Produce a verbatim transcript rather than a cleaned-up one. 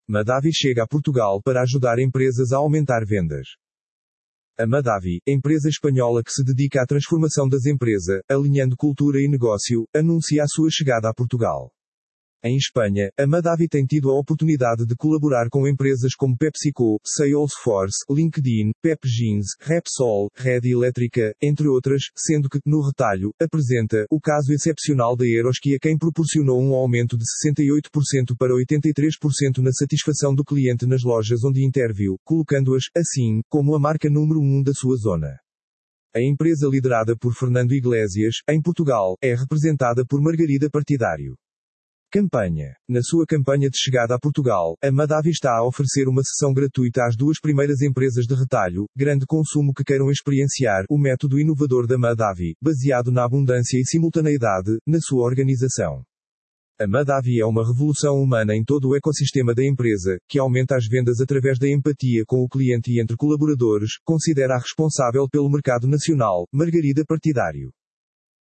Madavi chega a Portugal para ajudar empresas a aumentar vendas. A Madavi, empresa espanhola que se dedica à transformação das empresas, alinhando cultura e negócio, anuncia a sua chegada a Portugal. Em Espanha, a Madavi tem tido a oportunidade de colaborar com empresas como PepsiCo, Salesforce, LinkedIn, Pep Jeans, Repsol, Red Elétrica, entre outras, sendo que, no retalho, apresenta o caso excepcional da Eroski, a quem proporcionou um aumento de sessenta e oito por cento para oitenta e três por cento na satisfação do cliente nas lojas onde interviu, colocando-as, assim, como a marca número um da sua zona. A empresa liderada por Fernando Iglesias, em Portugal, é representada por Margarida Partidário. Campanha. Na sua campanha de chegada a Portugal, a Madavi está a oferecer uma sessão gratuita às duas primeiras empresas de retalho, grande consumo que queiram experienciar o método inovador da Madavi, baseado na abundância e simultaneidade, na sua organização. A Madavi é uma revolução humana em todo o ecossistema da empresa, que aumenta as vendas através da empatia com o cliente e entre colaboradores, considera a responsável pelo mercado nacional, Margarida Partidário.